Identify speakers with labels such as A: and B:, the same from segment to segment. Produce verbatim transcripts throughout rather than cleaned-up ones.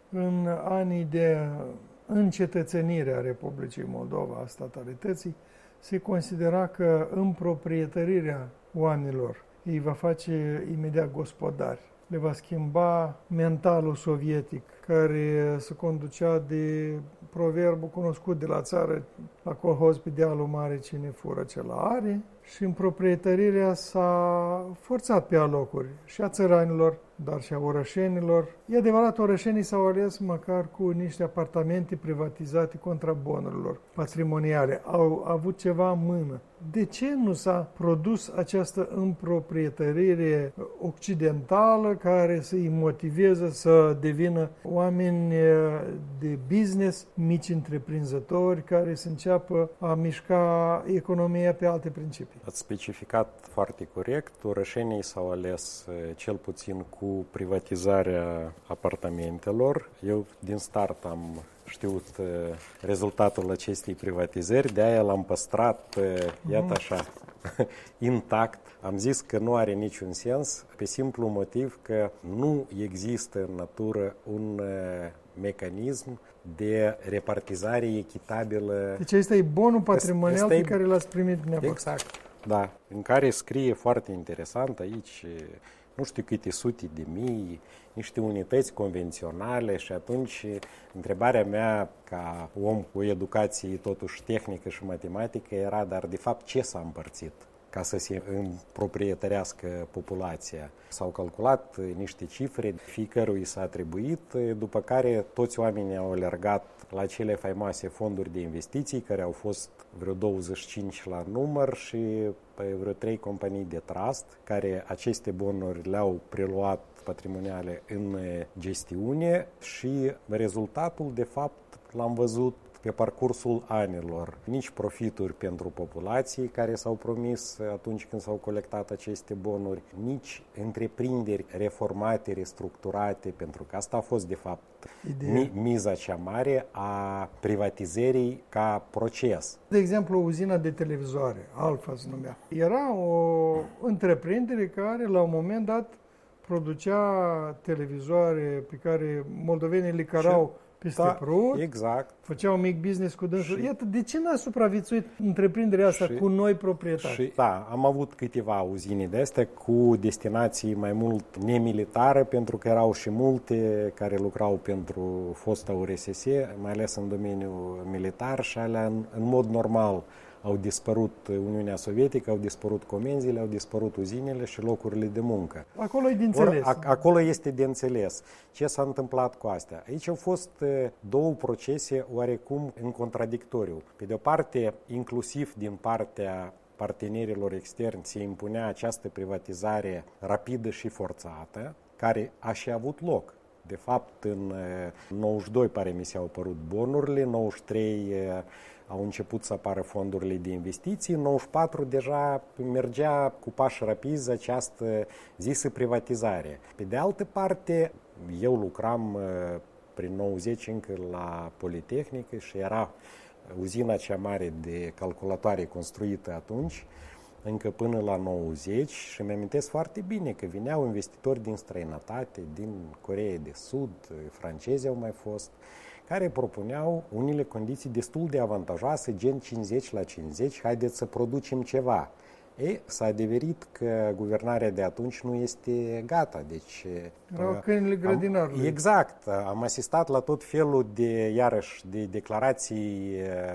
A: în anii de încetățenire a Republicii Moldova, a statalității, se considera că împroprietărirea oamenilor îi va face imediat gospodari. Le va schimba mentalul sovietic, care se conducea de proverbul cunoscut de la țară, la colhoz pe dealul mare, cine fură cel are, și împroprietărirea s-a forțat pe alocuri și a țăranilor, dar și a orășenilor. E adevărat, orășenii s-au ales măcar cu niște apartamente privatizate contra bonurilor patrimoniale. Au avut ceva în mână. De ce nu s-a produs această împroprietărire occidentală care să-i motiveze să devină oameni de business, mici întreprinzători care să înceapă a mișca economia pe alte principii?
B: Ați specificat foarte corect. Orășenii s-au ales cel puțin cu privatizarea apartamentelor. Eu din start am știut rezultatul acestei privatizări, de aia l-am păstrat, iată așa, intact. Am zis că nu are niciun sens, pe simplu motiv că nu există în natură un mecanism de repartizare echitabilă.
A: Deci ăsta e bonul patrimonial pe care l-ați primit dumneavoastră.
B: Exact, da. În care scrie foarte interesant aici, nu știu câte sute de mii, niște unități convenționale și atunci întrebarea mea ca om cu educație totuși tehnică și matematică era, dar de fapt ce s-a împărțit ca să se împroprietărească populația? S-au calculat niște cifre, fiecărui s-a atribuit, după care toți oamenii au alergat la cele faimoase fonduri de investiții, care au fost vreo douăzeci și cinci la număr și pe vreo trei companii de trust, care aceste bonuri le-au preluat patrimoniale în gestiune și rezultatul, de fapt, l-am văzut pe parcursul anilor. Nici profituri pentru populații care s-au promis atunci când s-au colectat aceste bonuri, nici întreprinderi reformate, restructurate, pentru că asta a fost, de fapt, mi- miza cea mare a privatizării ca proces.
A: De exemplu, o uzină de televizoare, Alfa se numea, era o întreprindere care, la un moment dat, producea televizoare pe care moldovenii le cărau peste
B: da,
A: prut,
B: exact.
A: făceau mic business cu dânsul. Și iată, de ce n-a supraviețuit întreprinderea asta și, cu noi proprietari?
B: Și, da, am avut câteva uzine de astea cu destinații mai mult nemilitare, pentru că erau și multe care lucrau pentru fosta U R S S, mai ales în domeniul militar, și alea în, în mod normal au dispărut Uniunea Sovietică, au dispărut comenzile, au dispărut uzinele și locurile de muncă.
A: Acolo e de înțeles.
B: Or, acolo este de înțeles. Ce s-a întâmplat cu astea? Aici au fost două procese oarecum în contradictoriu. Pe de o parte, inclusiv din partea partenerilor externi, se impunea această privatizare rapidă și forțată, care a și avut loc. De fapt, în nouăzeci și doi, pare mi s-au apărut bonurile, nouăzeci și trei au început să apară fondurile de investiții, în nouăzeci și patru deja mergea cu pași rapizi această zisă privatizare. Pe de altă parte, eu lucram prin nouăzeci încă la Politehnică și era uzina cea mare de calculatoare construită atunci, încă până la nouăzeci, și îmi amintesc foarte bine că vineau investitori din străinătate, din Coreea de Sud, francezi au mai fost, care propuneau unele condiții destul de avantajoase, gen cincizeci la cincizeci, haideți să producem ceva. E, s-a adeverit că guvernarea de atunci nu este gata. Deci,
A: erau câinile grădinarului.
B: Exact. Am asistat la tot felul de, iarăși, de declarații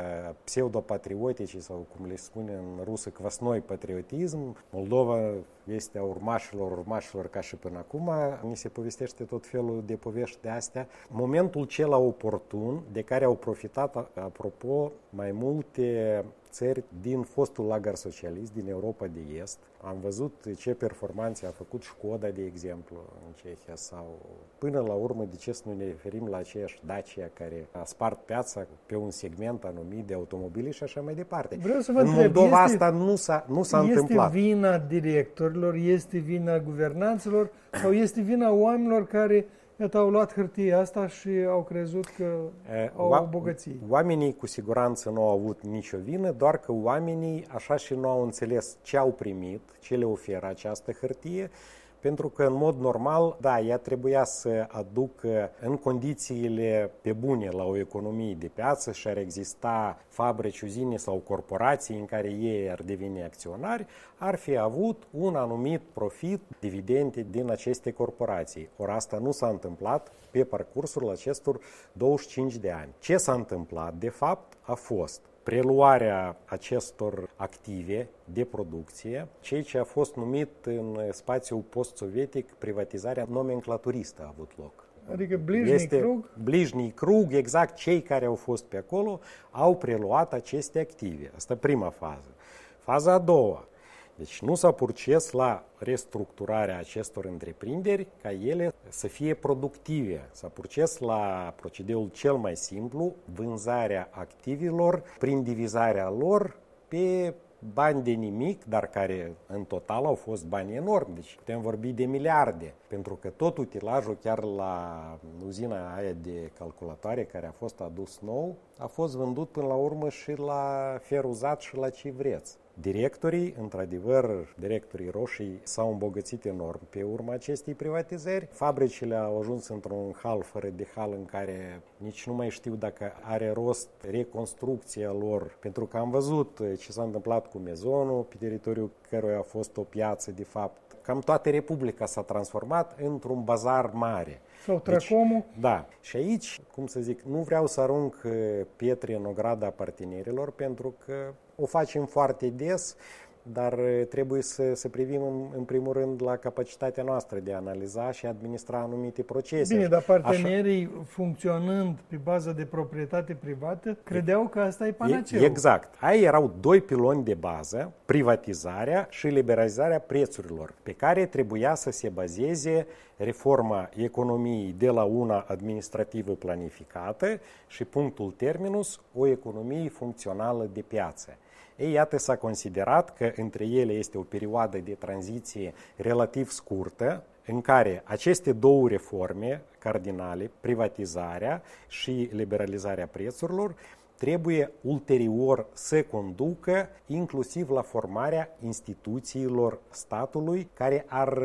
B: pseudopatriotice sau, cum le spune în rusă, kvasnoi patriotism. Moldova este a urmașilor, urmașilor ca și până acum. Ni se povestește tot felul de povești de astea. Momentul cel oportun de care au profitat, apropo, mai multe țări din fostul lagăr socialist, din Europa de Est. Am văzut ce performanțe a făcut Școda, de exemplu, în Cehia, sau până la urmă, de ce să nu ne referim la aceeași Dacia care a spart piața pe un segment anumit de automobile și așa mai departe.
A: Vreau să vă
B: în
A: întreb,
B: Moldova
A: este,
B: asta nu s-a, nu s-a
A: este
B: întâmplat.
A: Este vina directorilor, este vina guvernanților sau este vina oamenilor care iată, au luat hârtia asta și au crezut că e, au o bogăție?
B: Oamenii cu siguranță nu au avut nicio vină, doar că oamenii așa și nu au înțeles ce au primit, ce le oferă această hârtie, pentru că în mod normal, da, ea trebuia să aducă în condițiile pe bune la o economie de piață și ar exista fabrici, uzine sau corporații în care ei ar deveni acționari, ar fi avut un anumit profit, dividende din aceste corporații. Ori asta nu s-a întâmplat pe parcursul acestor douăzeci și cinci de ani. Ce s-a întâmplat, de fapt, a fost preluarea acestor active de producție, ceea ce a fost numit în spațiul post-sovietic privatizarea nomenclaturistă a avut loc.
A: Adică bližnji
B: este
A: krug?
B: Bližnji krug, exact cei care au fost pe acolo au preluat aceste active. Asta e prima fază. Faza a doua. Deci nu s-a proces la restructurarea acestor întreprinderi ca ele să fie productive. S-a proces la procedeul cel mai simplu, vânzarea activilor prin divizarea lor pe bani de nimic, dar care în total au fost bani enormi. Deci putem vorbi de miliarde, pentru că tot utilajul, chiar la uzina aia de calculatoare care a fost adus nou, a fost vândut până la urmă și la feruzat și la ce vreți. Directorii, într-adevăr, directorii roșii s-au îmbogățit enorm pe urma acestei privatizări. Fabricile au ajuns într-un hal fără de hal în care nici nu mai știu dacă are rost reconstrucția lor, pentru că am văzut ce s-a întâmplat cu Mezonul, pe teritoriul căruia a fost o piață, de fapt. Cam toată Republica s-a transformat într-un bazar mare.
A: Sau Tracomul.
B: Deci, da. Și aici, cum să zic, nu vreau să arunc pietre în ograda partenerilor, pentru că o facem foarte des, dar trebuie să, să privim în, în primul rând la capacitatea noastră de a analiza și administra anumite procese.
A: Bine, dar partenerii, așa, funcționând pe bază de proprietate privată, credeau că asta e panaceul.
B: Exact. Aia erau doi piloni de bază, privatizarea și liberalizarea prețurilor, pe care trebuia să se bazeze reforma economiei de la una administrativă planificată și punctul terminus, o economie funcțională de piață. Ei, iată, s-a considerat că între ele este o perioadă de tranziție relativ scurtă, în care aceste două reforme cardinale, privatizarea și liberalizarea prețurilor, trebuie ulterior să conducă inclusiv la formarea instituțiilor statului care ar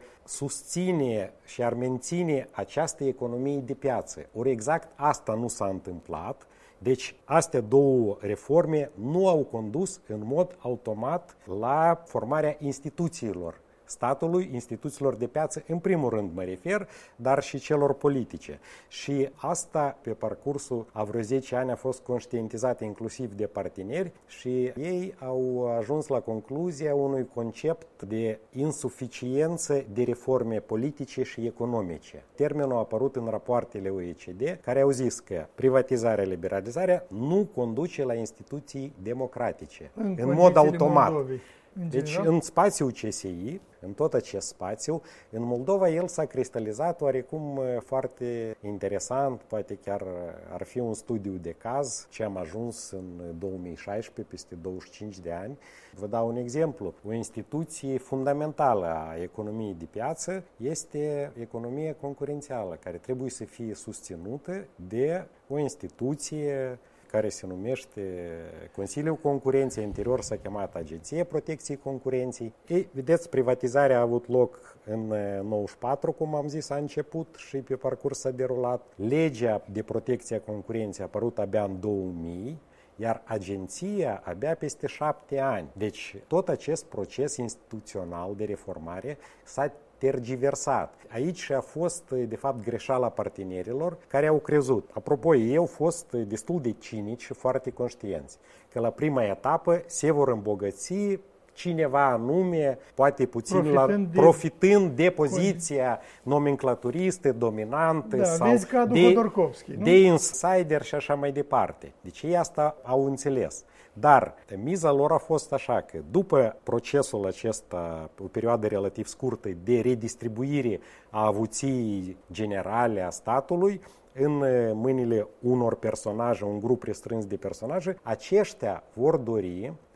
B: susține și ar menține această economie de piață. Ori exact asta nu s-a întâmplat. Deci, astea două reforme nu au condus în mod automat la formarea instituțiilor statului, instituțiilor de piață, în primul rând mă refer, dar și celor politice. Și asta, pe parcursul a vreo zece ani, a fost conștientizat inclusiv de parteneri și ei au ajuns la concluzia unui concept de insuficiență de reforme politice și economice. Termenul a apărut în rapoartele O E C D, care au zis că privatizarea, liberalizarea nu conduce la instituții democratice, în, în mod automat.
A: Moldovei. În
B: deci,
A: general?
B: în spațiul C S I, în tot acest spațiu, în Moldova el s-a cristalizat oarecum foarte interesant, poate chiar ar fi un studiu de caz, ce am ajuns în două mii șaisprezece, peste douăzeci și cinci de ani. Vă dau un exemplu. O instituție fundamentală a economiei de piață este economia concurențială, care trebuie să fie susținută de o instituție care se numește Consiliul Concurenței, anterior s-a chemat Agenția Protecției Concurenței. Ei, vedeți, privatizarea a avut loc în nouăzeci și patru, cum am zis, a început și pe parcurs s-a derulat. Legea de protecție a concurenței a apărut abia în două mii, iar agenția abia peste șapte ani. Deci tot acest proces instituțional de reformare s-a tergiversat. Aici a fost, de fapt, greșeala partenerilor care au crezut. Apropo, ei au fost destul de cinici și foarte conștienți că la prima etapă se vor îmbogăți cineva anume, poate puțin profitând, la, de, profitând de poziția nomenclaturistă, dominantă,
A: da,
B: sau
A: de,
B: de insider și așa mai departe. Deci ei asta au înțeles. Dar miza lor a fost așa că după procesul acesta, o perioadă relativ scurtă de redistribuire a avuției generale a statului, în mâinile unor personaje, un grup restrâns de personaje, aceștia vor dori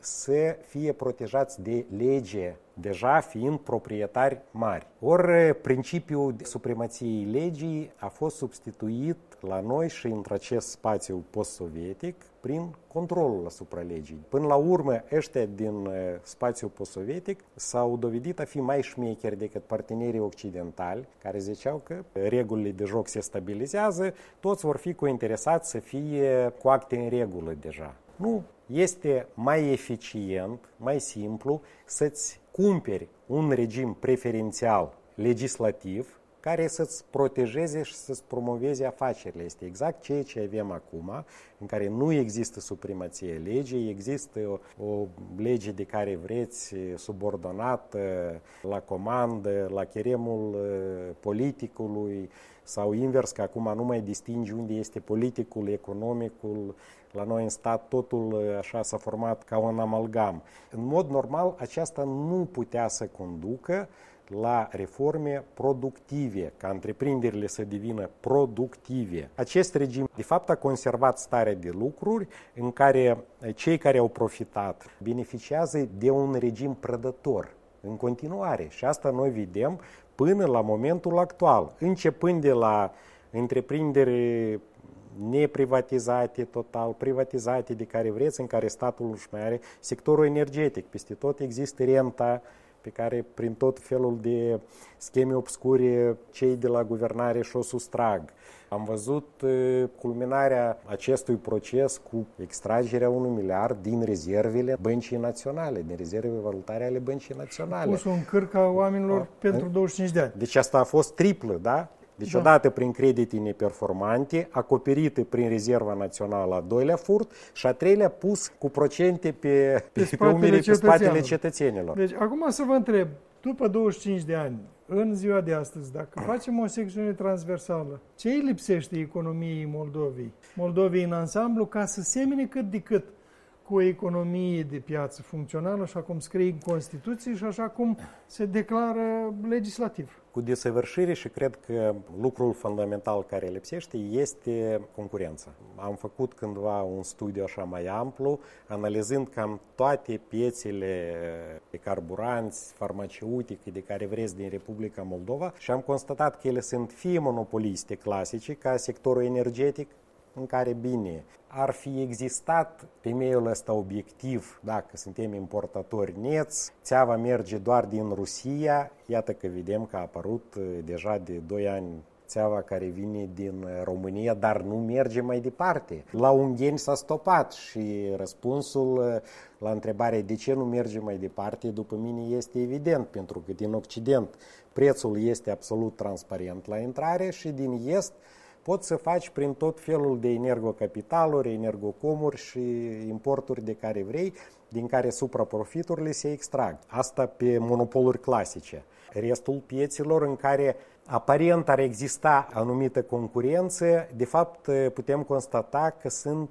B: să fie protejați de lege, deja fiind proprietari mari. Ori principiul supremației legii a fost substituit la noi și într acest spațiu post-sovietic prin controlul asupra legii. Până la urmă, ăștia din spațiul post-sovietic s-au dovedit a fi mai șmecheri decât partenerii occidentali, care ziceau că regulile de joc se stabilizează, toți vor fi cointeresați să fie cu acte în regulă deja. Nu, este mai eficient, mai simplu să-ți cumperi un regim preferențial legislativ care să-ți protejeze și să-ți promoveze afacerile. Este exact ceea ce avem acum, în care nu există supremație legii, există o, o lege de care vreți subordonată la comandă, la cheremul politicului, sau invers, că acum nu mai distingi unde este politicul, economicul. La noi în stat totul așa s-a format ca un amalgam. În mod normal, aceasta nu putea să conducă la reforme productive, ca întreprinderile să devină productive. Acest regim, de fapt, a conservat starea de lucruri în care cei care au profitat beneficiază de un regim prădător în continuare. Și asta noi vedem până la momentul actual, începând de la întreprinderi neprivatizate total, privatizate de care vreți, în care statul își mai are sectorul energetic. Peste tot există renta pe care prin tot felul de scheme obscure cei de la guvernare și-o sustrag. Am văzut culminarea acestui proces cu extragerea unui miliard din rezervele băncii naționale, din rezervele valutare ale băncii naționale.
A: Pus un cârca oamenilor a, pentru douăzeci și cinci de ani.
B: Deci asta a fost triplă, da? Deci da. Odată prin credite neperformante, acoperite prin rezerva națională a doilea furt și a treilea pus cu procente pe, pe, pe, pe umeri pe spatele cetățenilor.
A: Deci acum să vă întreb, după douăzeci și cinci de ani, în ziua de astăzi, dacă facem o secțiune transversală, ce îi lipsește economiei Moldovei? Moldovei în ansamblu ca să semene cât de cât cu o economie de piață funcțională, așa cum scrie în Constituție și așa cum se declară legislativ.
B: Cu desăvârșire și cred că lucrul fundamental care lipsește este concurența. Am făcut cândva un studiu așa mai amplu, analizând cam toate piețele de carburanți, farmaceutice, de care vreți din Republica Moldova și am constatat că ele sunt fie monopoliste clasice, ca sectorul energetic, în care bine ar fi existat temeiul ăsta obiectiv, dacă suntem importatori neți, țeava merge doar din Rusia, iată că vedem că a apărut deja de doi ani țeava care vine din România, dar nu merge mai departe. La ungheni s-a stopat și răspunsul la întrebarea de ce nu merge mai departe, după mine este evident, pentru că din Occident prețul este absolut transparent la intrare și din Est poți să faci prin tot felul de energocapitaluri, energocomuri și importuri de care vrei, din care supraprofiturile se extrag. Asta pe monopoluri clasice. Restul pieților în care aparent ar exista anumită concurență, de fapt putem constata că sunt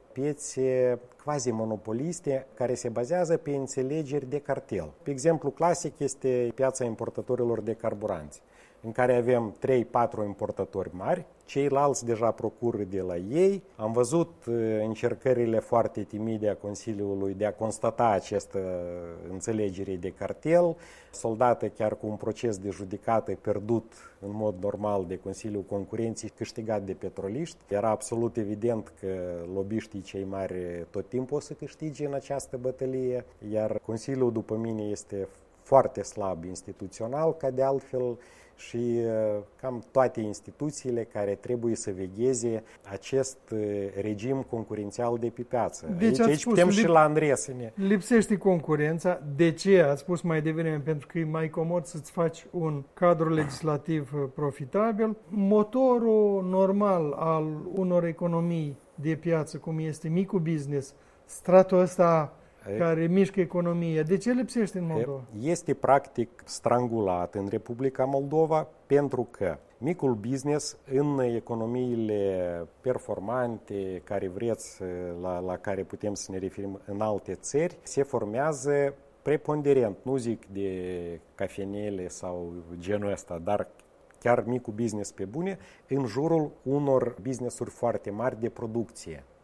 B: piețe quasi-monopoliste care se bazează pe înțelegeri de cartel. Pe exemplu clasic este piața importatorilor de carburanți, în care avem trei patru importatori mari, ceilalți deja procură de la ei. Am văzut încercările foarte timide a Consiliului de a constata această înțelegere de cartel, soldată chiar cu un proces de judecată pierdut în mod normal de Consiliul Concurenței, câștigat de petroliști. Era absolut evident că lobiștii cei mari tot timpul o să câștige în această bătălie, iar Consiliul, după mine, este foarte slab instituțional, ca de altfel și cam toate instituțiile care trebuie să vegheze acest regim concurențial de pe piață.
A: Deci
B: aici aici
A: spus,
B: putem
A: lip,
B: și la Andreesene.
A: Lipsește concurența. De ce? Ați spus mai devreme, pentru că e mai comod să-ți faci un cadru legislativ profitabil. Motorul normal al unor economii de piață, cum este micul business, stratul ăsta care mișcă economia. De ce lipsește în Moldova?
B: Este practic strangulat în Republica Moldova pentru că micul business în economiile performante, care vreți, la, la care putem să ne referim în alte țări, se formează preponderent, nu zic de cafenele sau genul ăsta, dar chiar micul business pe bune, în jurul unor business-uri foarte mari de producție.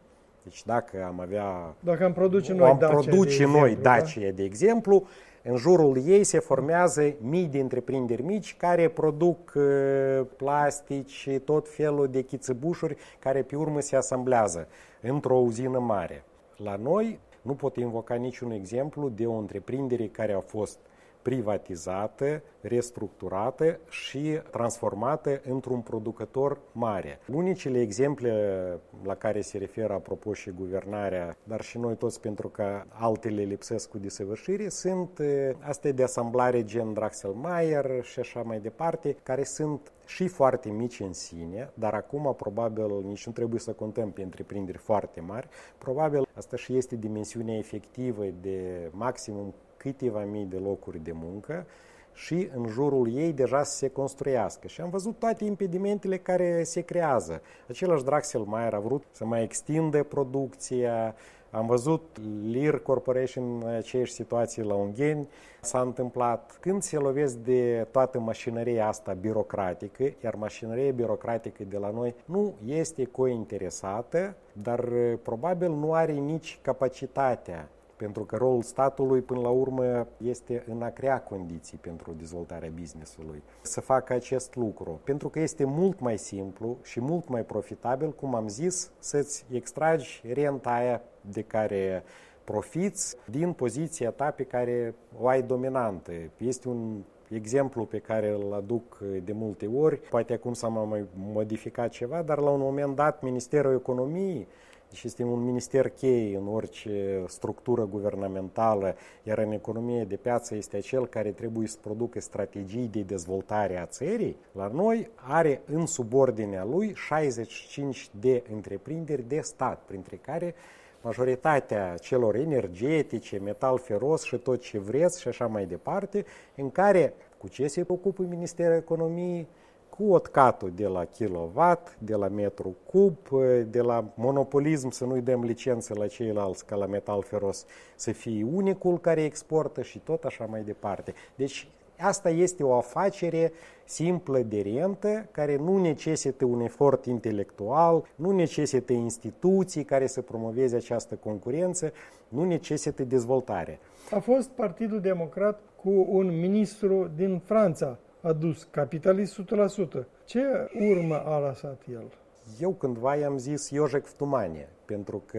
B: Deci dacă am avea...
A: Dacă am produce noi
B: am
A: Dacia,
B: produce
A: de
B: noi
A: exemplu,
B: Dacia, da? de exemplu, în jurul ei se formează mii de întreprinderi mici care produc uh, plastici, tot felul de chițăbușuri care pe urmă se asamblează într-o uzină mare. La noi nu pot invoca niciun exemplu de o întreprindere care a fost privatizată, restructurată și transformată într-un producător mare. Unicele exemple la care se referă, apropo, și guvernarea, dar și noi toți, pentru că altele lipsesc cu desăvârșire, sunt astea de asamblare gen Draxelmaier și așa mai departe, care sunt și foarte mici în sine, dar acum probabil nici nu trebuie să contăm pe întreprinderi foarte mari. Probabil asta și este dimensiunea efectivă de maximum câteva mii de locuri de muncă și în jurul ei deja să se construiască. Și am văzut toate impedimentele care se creează. Același Draxelmaier a vrut să mai extindă producția. Am văzut Lear Corporation în aceeași situație la Ungheni. S-a întâmplat când se lovesc de toată mașinăria asta birocratică, iar mașinăria birocratică de la noi nu este cointeresată, dar probabil nu are nici capacitatea. Pentru că rolul statului, până la urmă, este în a crea condiții pentru dezvoltarea business-ului. Să facă acest lucru. Pentru că este mult mai simplu și mult mai profitabil, cum am zis, să-ți extragi renta aia de care profiți din poziția ta pe care o ai dominantă. Este un exemplu pe care îl aduc de multe ori. Poate acum s-a mai modificat ceva, dar la un moment dat Ministerul Economiei, și este un minister cheie în orice structură guvernamentală, iar în economie de piață este acel care trebuie să producă strategii de dezvoltare a țării, la noi are în subordinea lui șaizeci și cinci de întreprinderi de stat, printre care majoritatea celor energetice, metal feros și tot ce vreți și așa mai departe, în care cu ce se ocupă Ministerul Economiei? Cu otcatul de la kilowatt, de la metru cub, de la monopolism, să nu-i dăm licență la ceilalți ca la metal feros, să fie unicul care exportă și tot așa mai departe. Deci asta este o afacere simplă de rentă, care nu necesită un efort intelectual, nu necesită instituții care să promoveze această concurență, nu necesită dezvoltare.
A: A fost Partidul Democrat cu un ministru din Franța adus, capitalist o sută la sută. Ce urmă a lăsat el?
B: Eu cândva i-am zis Iojec Vtumanie, pentru că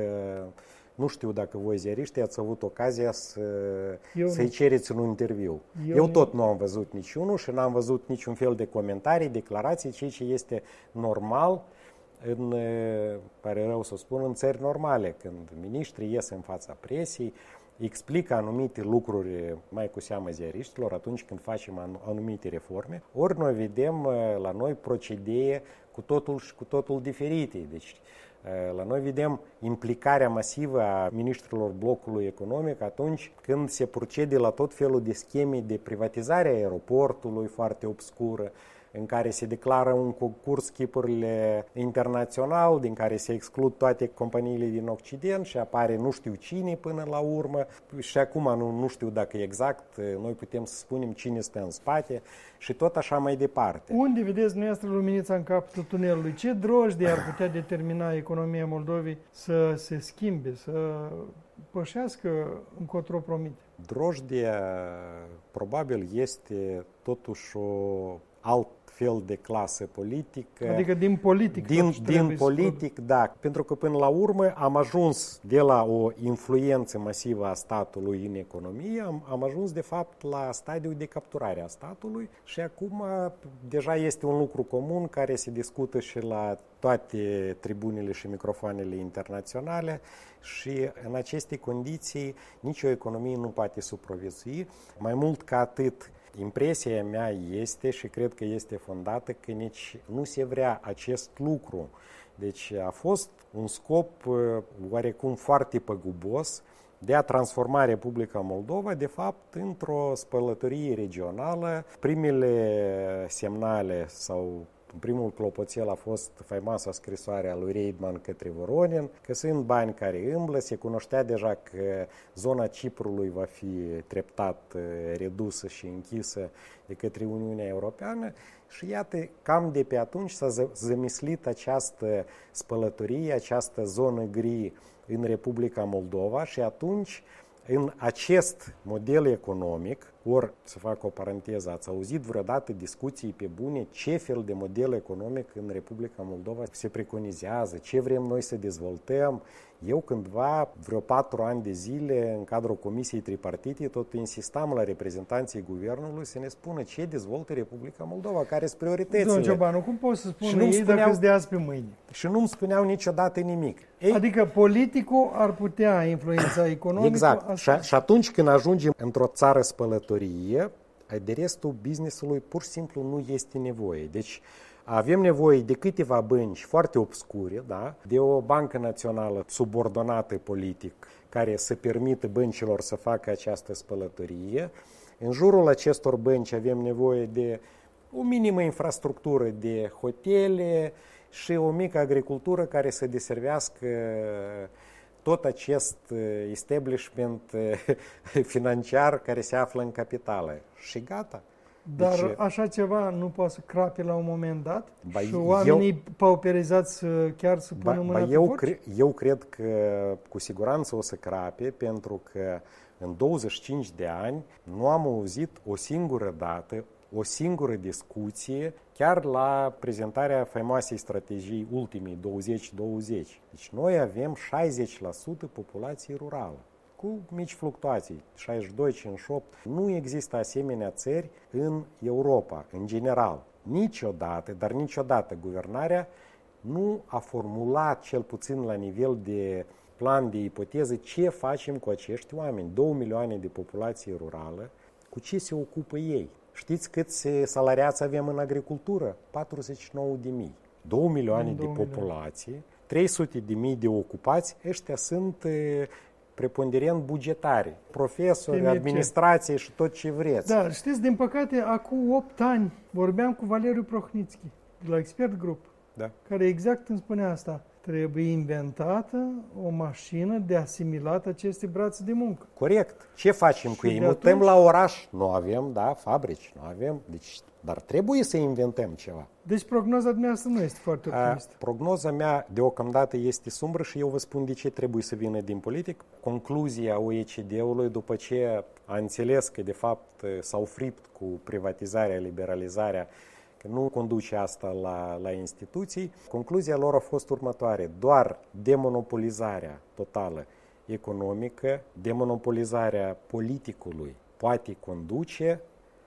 B: nu știu dacă voi ziariști ați avut ocazia să, să-i cereți un interviu. Eu, Eu tot nu am văzut niciunul și n-am văzut niciun fel de comentarii, declarații, ceea ce este normal în, pare rău să spun, în țări normale, când miniștrii ies în fața presiei, explică anumite lucruri, mai cu seamă ziariștilor, atunci când facem anumite reforme, ori noi vedem la noi procedee cu totul și cu totul diferite. Deci, la noi vedem implicarea masivă a miniștrilor blocului economic atunci când se procede la tot felul de scheme de privatizare a aeroportului foarte obscură, în care se declară un concurs schipurile internațional, din care se exclud toate companiile din Occident și apare nu știu cine până la urmă. Și acum nu, nu știu dacă exact, noi putem să spunem cine stă în spate și tot așa mai departe.
A: Unde vedeți dumneavoastră luminița în capătul tunelului? Ce drojdie ar putea determina economia Moldovei să se schimbe, să pășească încotro promite?
B: Drojdia probabil este totuși o alt fel de clasă politică.
A: Adică din politic.
B: Din, din politic, da. Pentru că până la urmă am ajuns de la o influență masivă a statului în economie, am, am ajuns de fapt la stadiul de capturare a statului și acum deja este un lucru comun care se discută și la toate tribunile și microfoanele internaționale și în aceste condiții nicio economie nu poate supraviețui. Mai mult ca atât, impresia mea este și cred că este fondată că nici nu se vrea acest lucru. Deci a fost un scop oarecum foarte păgubos de a transforma Republica Moldova, de fapt, într-o spălătorie regională. Primele semnale sau Primul clopoțel a fost faimoasa scrisoare a lui Reitman către Voronin, că sunt bani care îmblă, se cunoștea deja că zona Ciprului va fi treptat redusă și închisă de către Uniunea Europeană și iată, cam de pe atunci s-a zămislit această spălătorie, această zonă gri în Republica Moldova și atunci în acest model economic, ori, să fac o paranteză, ați auzit vreodată discuții pe bune ce fel de model economic în Republica Moldova se preconizează, ce vrem noi să dezvoltăm? Eu cândva, vreo patru ani de zile, în cadrul Comisiei Tripartite, tot insistam la reprezentanții guvernului să ne spună ce dezvoltă Republica Moldova, care sunt prioritățile.
A: Domnul Ciobanu, cum poți să spune ei spuneau, dacă îți de azi pe mâine?
B: Și nu-mi spuneau niciodată nimic.
A: Ei, adică politicul ar putea influența economicul?
B: Exact. Și, și atunci când ajungem într-o țară spălătorie, de restul business-ului pur și simplu nu este nevoie. Deci avem nevoie de câteva bănci foarte obscure, da? De o bancă națională subordonată politic care să permită băncilor să facă această spălătorie. În jurul acestor bănci avem nevoie de o minimă infrastructură de hotele și o mică agricultură care să deservească tot acest establishment financiar care se află în capitală. Și gata.
A: Dar
B: deci,
A: așa ceva nu poate să crape la un moment dat?
B: Ba,
A: și oamenii eu, pauperizați chiar să pună
B: ba,
A: mâna
B: ba,
A: pe
B: eu,
A: voci?
B: cre, eu cred că cu siguranță o să crape, pentru că în douăzeci și cinci de ani nu am auzit o singură dată, o singură discuție, chiar la prezentarea faimoasei strategii ultimii douăzeci douăzeci. Deci noi avem șaizeci la sută populație rurală, cu mici fluctuații, șaizeci și doi cincizeci și opt. Nu există asemenea țări în Europa, în general. Niciodată, dar niciodată guvernarea nu a formulat, cel puțin la nivel de plan de ipoteză, ce facem cu acești oameni. Două milioane de populație rurală, cu ce se ocupă ei? Știți câți salariați avem în agricultură? patruzeci și nouă de mii. Două milioane de populație, trei sute de mii de ocupați, ăștia sunt preponderent bugetari, profesori, administrație și tot ce vreți.
A: Da, știți, din păcate, acum opt ani vorbeam cu Valeriu Prohnitski, de la Expert Group,
B: da.
A: care exact îmi spunea asta. Trebuie inventată o mașină de asimilat aceste brațe de muncă.
B: Corect. Ce facem și cu ei? Mutăm atunci... la oraș? Nu avem, da, fabrici, nu avem, deci, dar trebuie să inventăm ceva.
A: Deci prognoza dumneavoastră nu este foarte optimistă.
B: Prognoza mea deocamdată este sumbră și eu vă spun de ce trebuie să vină din politic. Concluzia O E C D-ului, după ce a înțeles că de fapt s-au fript cu privatizarea, liberalizarea, că nu conduce asta la, la instituții, concluzia lor a fost următoare. Doar demonopolizarea totală economică, demonopolizarea politicului poate conduce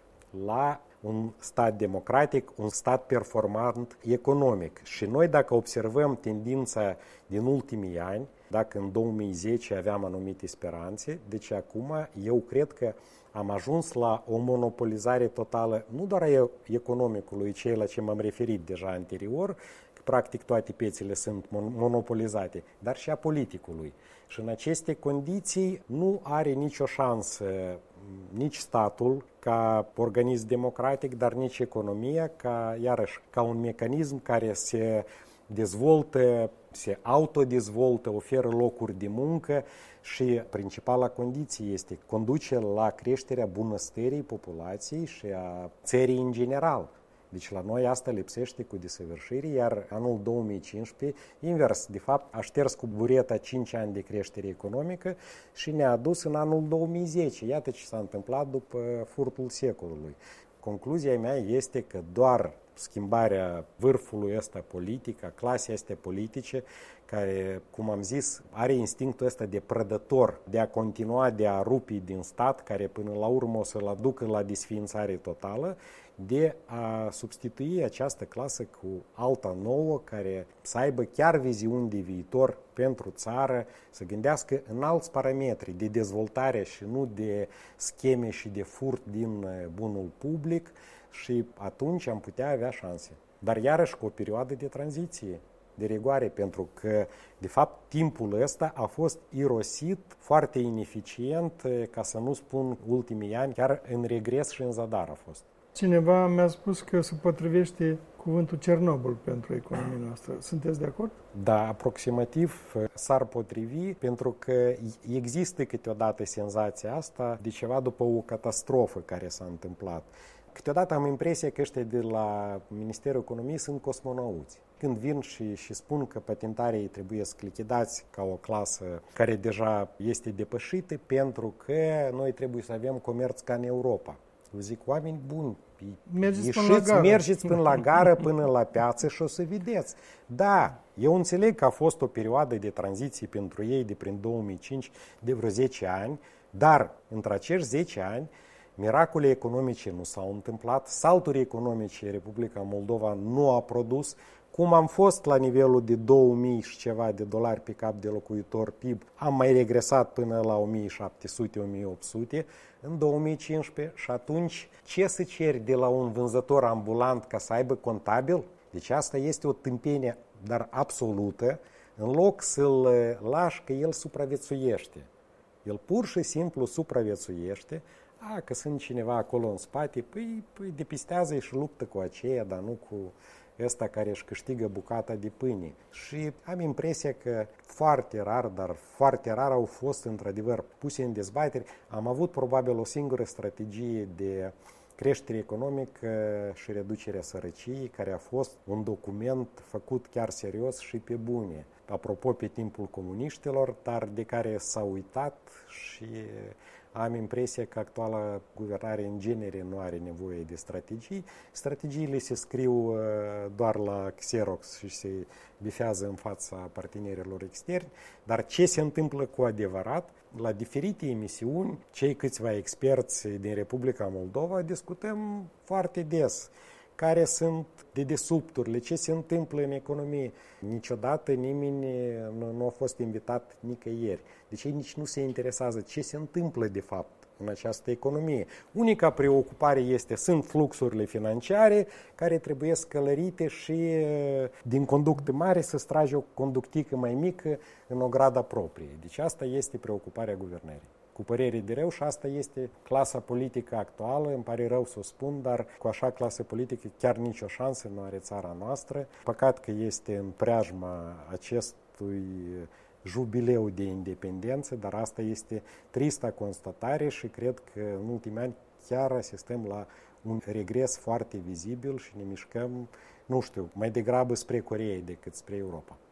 B: la un stat democratic, un stat performant economic. Și noi, dacă observăm tendința din ultimii ani, dacă în două mii zece aveam anumite speranțe, deci acum eu cred că am ajuns la o monopolizare totală, nu doar a economicului, cei la ce m-am referit deja anterior, că practic toate piețele sunt monopolizate, dar și a politicului. Și în aceste condiții nu are nicio șansă nici statul ca organism democratic, dar nici economia ca, iarăși, ca un mecanism care se dezvoltă, se autodezvoltă, oferă locuri de muncă și principala condiție este conduce la creșterea bunăstării populației și a țării în general. Deci la noi asta lipsește cu desăvârșire, iar anul două mii cincisprezece, invers, de fapt, a șters cu bureta cinci ani de creștere economică și ne-a adus în anul două mii zece. Iată ce s-a întâmplat după furtul secolului. Concluzia mea este că doar schimbarea vârfului ăsta politic, a clasei astea politice, care, cum am zis, are instinctul ăsta de prădător, de a continua, de a rupi din stat, care până la urmă o să-l aducă la desființare totală, de a substitui această clasă cu alta nouă, care să aibă chiar viziuni de viitor pentru țară, să gândească în alți parametri de dezvoltare și nu de scheme și de furt din bunul public, și atunci am putea avea șanse. Dar iarăși cu o perioadă de tranziție, de rigoare, pentru că, de fapt, timpul ăsta a fost irosit foarte ineficient, ca să nu spun ultimii ani, chiar în regres și în zadar a fost.
A: Cineva mi-a spus că se potrivește cuvântul Cernobâl pentru economia noastră. Sunteți de acord?
B: Da, aproximativ s-ar potrivi, pentru că există câteodată senzația asta de ceva după o catastrofă care s-a întâmplat. Câteodată am impresia că ăștia de la Ministerul Economiei sunt cosmonauți. Când vin și, și spun că patentarii trebuie să lichidați ca o clasă care deja este depășită, pentru că noi trebuie să avem comerț ca în Europa. Eu zic, oameni buni,
A: mergeți
B: ieșiți,
A: până la gară.
B: mergeți până la gară, până la piață și o să vedeți. Da, eu înțeleg că a fost o perioadă de tranziție pentru ei de prin două mii cinci, de vreo zece ani, dar între acești zece ani, miracole economice nu s-au întâmplat, salturi economice Republica Moldova nu a produs, cum am fost la nivelul de două mii și ceva de dolari pe cap de locuitor P I B, am mai regresat până la o mie șapte sute - o mie opt sute în două mii cincisprezece și atunci ce să ceri de la un vânzător ambulant ca să aibă contabil? Deci asta este o tâmpenie, dar absolută, în loc să-l lași că el supraviețuiește. El pur și simplu supraviețuiește. A, că sunt cineva acolo în spate, păi, păi depistează și luptă cu aceea, dar nu cu ăsta care își câștigă bucata de pâine. Și am impresia că foarte rar, dar foarte rar au fost într-adevăr puse în dezbatere. Am avut probabil o singură strategie de creștere economică și reducerea sărăciei, care a fost un document făcut chiar serios și pe bune. Apropo, pe timpul comuniștilor, dar de care s-a uitat și am impresia că actuala guvernare în genere nu are nevoie de strategii. Strategiile se scriu doar la Xerox și se bifează în fața partenerilor externi, dar ce se întâmplă cu adevărat? La diferite emisiuni, cei câțiva experți din Republica Moldova discutăm foarte des care sunt dedesubturile, ce se întâmplă în economie. Niciodată nimeni nu, nu a fost invitat nicăieri. Deci ei nici nu se interesează ce se întâmplă de fapt în această economie. Unica preocupare este, sunt fluxurile financiare care trebuie scălărite și din conducte mari să strage o conductică mai mică în o gradă proprie. Deci asta este preocuparea guvernării. Cu părere de rău, și asta este clasa politică actuală, îmi pare rău să o spun, dar cu așa clasă politică chiar nicio șansă nu are țara noastră. Păcat că este în preajma acestui jubileu de independență, dar asta este trista constatare și cred că în ultimii ani chiar asistăm la un regres foarte vizibil și ne mișcăm, nu știu, mai degrabă spre Coreea decât spre Europa.